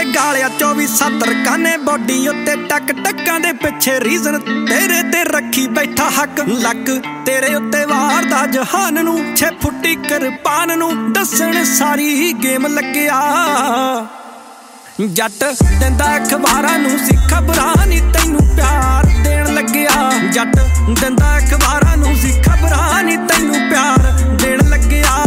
गालिया 24/7 काने बॉडी उत्ते टक टक्कां दे पिछे रीजन तेरे ते रखी बैठा हक लक तेरे उत्ते वारदा जहान नू 6 फुट्टी किरपान नू दस्सण सारी गेम लग्गिया जट दिंदा अखबारां नू सी खबरां नी तैनू प्यार देण लग्गिया जट दिंदा अखबारां नू सी खबरां नी तैनू प्यार देण लग्गिया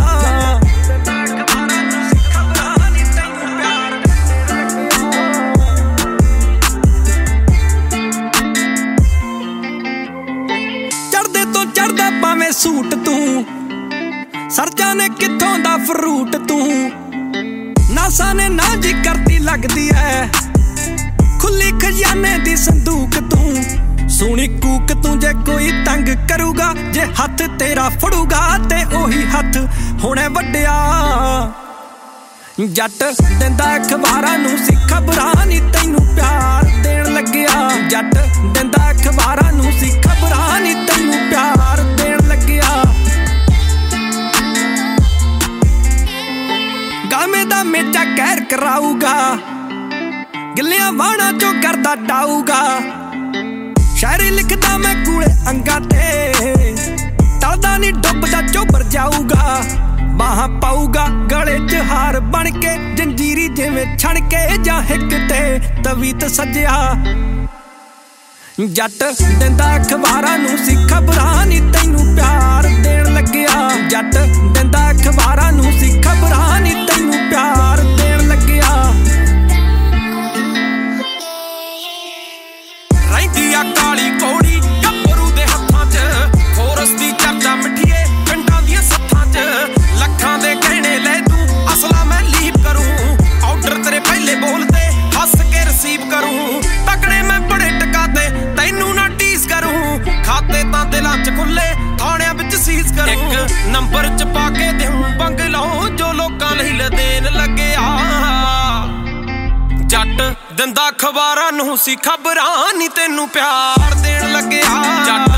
चढ़दे तो चढ़दा भावें सूट तू सर जाने कित्थों दा फ्रूट तू नासा ने ना जी करती लगदी है खुली खजाने दी संदूक तू सोनी कूक तू जे कोई तंग करूगा जे हथ तेरा फड़ूगा ते ओही हथ होने वड्डिया जट दिंदा अखबारां नू सी खबरां नी तैनू प्यार देण लग्गिया जट दिंदा अखबारां नू सी खबरां नी तैनू प्यार देण लग्गिया गामे दा मेचा कहर कराऊगा गिलियां वाणा चो करदा डाऊगा शायरी लिखदा मैं कूले अंगा ते टलदा नी डुबदा चोबर जाऊगा बाह पाऊगा गले च हार बन के जंजीरी जिवें छण के जां हिक ते तवीत सजिया जट दिंदा अखबारां नू सी खबरां नी तैनू प्यार देण लग्गिया जट दिंदा अखबारां नू सी खबरां नी तैनू प्यार देण लग्गिया रहिंदी आ काली कौड़ी गब्बरू दे हत्थां च फोरस दी चर्चा मिठिए पिंडां दियां सत्थां च लखां दे गहणे ले तू असला मैं लीप करूं ऑर्डर तेरे पहले बोलते हंस के रिसीव करूं तकड़े मैं बड़े टकाते तैनू ना टीस करूं खाते तां दिलां च खुले थाणियां विच सीज करूं एक नंबर च पा के देऊं बंगलों जो लोकां लई लदेन लग्गिया जट दिंदा अखबारां नू सी खबरां नी तैनू प्यार देण लग्गिया जट